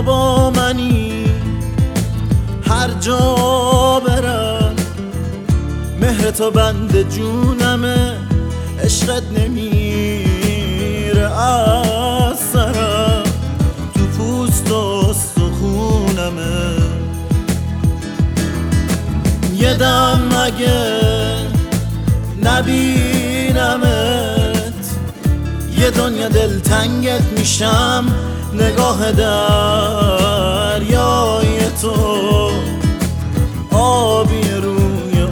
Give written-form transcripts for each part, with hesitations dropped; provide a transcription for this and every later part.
تو با منی هر جا برم، مهر تو بند جونمه، عشقت نمیره از سرم، تو پوست و استخونمه. یه دم مگه نبینمت، یه دنیا دلتنگت میشم، نگاه دریای تو آبی روی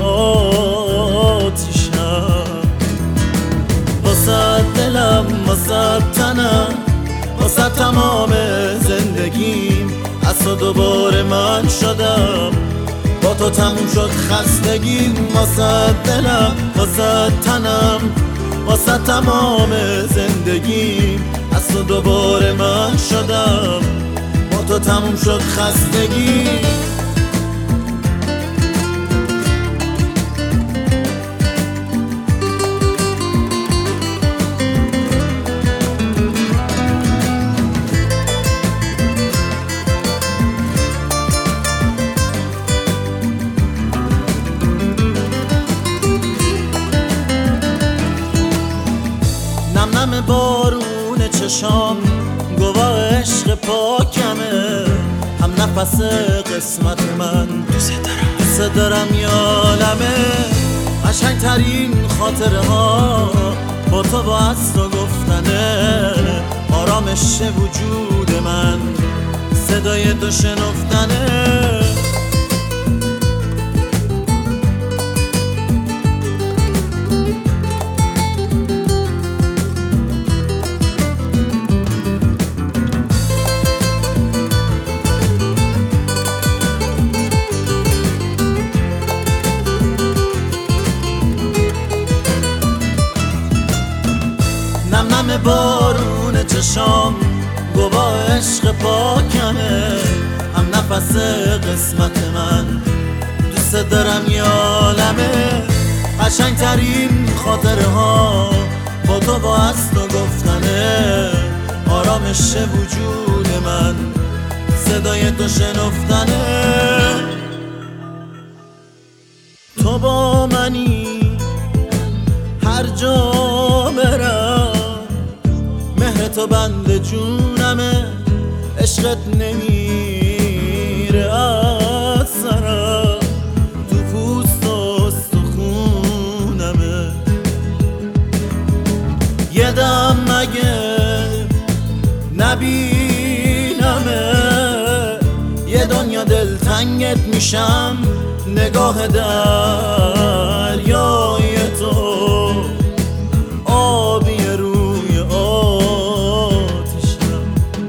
آتیشم. واسه دلم، واسه تنم، واسه تمام زندگیم، از تو دوباره من شدم، با تو تموم شد خستگیم. واسه دلم، واسه تنم، واسه تمام زندگیم، از تو دوباره من شدم، با تو تموم شد خستگیم. نم بارون چشام گواه عشق پاکمه، هم نفس قسمت من، دوست دارم یالمه. قشنگترین خاطره ها با تو با از تو گفتنه، آرامش وجود من، صدای تو شنفتنه. نم بارون چشام گواه عشق پاکمه، هم نفس قسمت من، دوست دارم یالمه. قشنگترین خاطره ها با تو با از تو گفتنه، آرامش وجود من، صدای تو شنفتنه. تو با منی هر جا برم، مهر تو بند جونمه، عشقت نمیره از سرم، تو پوست و استخونمه. یه دم مگه نبینمه، یه دنیا دلتنگت میشم، نگاه دریای تو آبی روی آتیشم.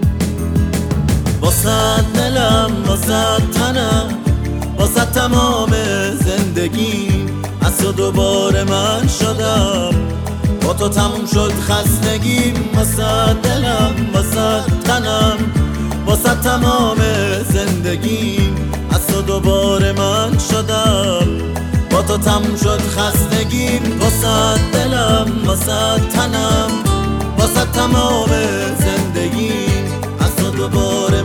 واسه دلم، واسه تنم، واسه تمام زندگیم، از تو دوباره من شدم، با تو تموم شد خستگیم. واسه دلم، واسه تنم، واسه تمام زندگیم، از تو دوباره من شدم، با تو تموم شد خستگیم. واسه دلم، واسه تنم، واسه تمام زندگیم، از تو دوباره